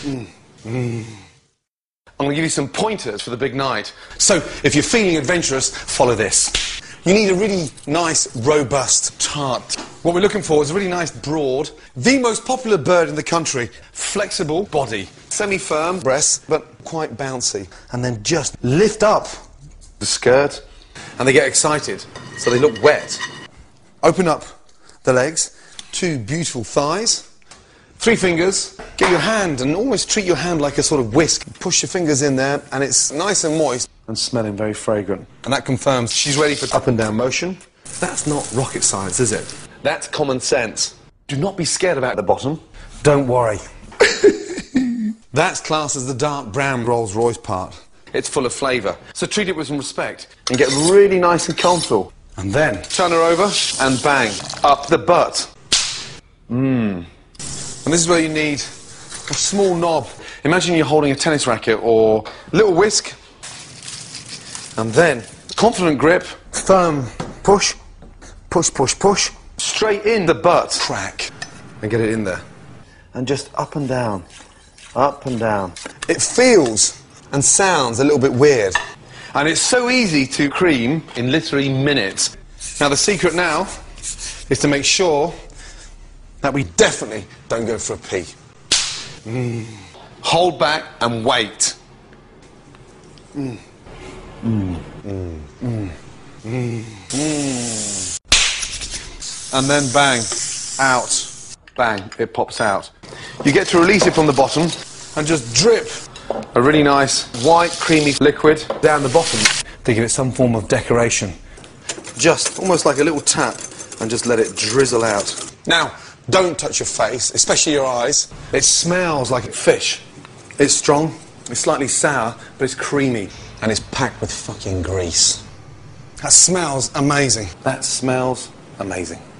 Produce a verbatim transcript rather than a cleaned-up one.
Mm. Mm. I'm going to give you some pointers for the big night. So, if you're feeling adventurous, follow this. You need a really nice, robust tart. What we're looking for is a really nice, broad, the most popular bird in the country, flexible body, semi-firm breasts, but quite bouncy. And then just lift up the skirt, and they get excited, so they look wet. Open up the legs, two beautiful thighs, three fingers, get your hand and almost treat your hand like a sort of whisk. Push your fingers in there, and it's nice and moist and smelling very fragrant. And that confirms she's ready for up and down motion. That's not rocket science, is it? That's common sense. Do not be scared about the bottom. Don't worry. That's classed as the dark brown Rolls-Royce part. It's full of flavour. So treat it with some respect and get really nice and comfortable. And then turn her over and bang, up the butt. Mmm. And this is where you need a small knob. Imagine you're holding a tennis racket or a little whisk. And then, confident grip, firm push, push, push, push, straight in the butt. Crack. And get it in there. And just up and down, up and down. It feels and sounds a little bit weird. And it's so easy to cream in literally minutes. Now, the secret now is to make sure that we definitely don't go for a pee. Mm. Hold back and wait. Mm. Mm. Mm. Mm. Mm. Mm. And then bang, out. Bang, it pops out. You get to release it from the bottom and just drip a really nice white creamy liquid down the bottom to give it some form of decoration. Just almost like a little tap and just let it drizzle out. Now, don't touch your face, especially your eyes. It smells like fish. It's strong, it's slightly sour, but it's creamy. And it's packed with fucking grease. That smells amazing. That smells amazing.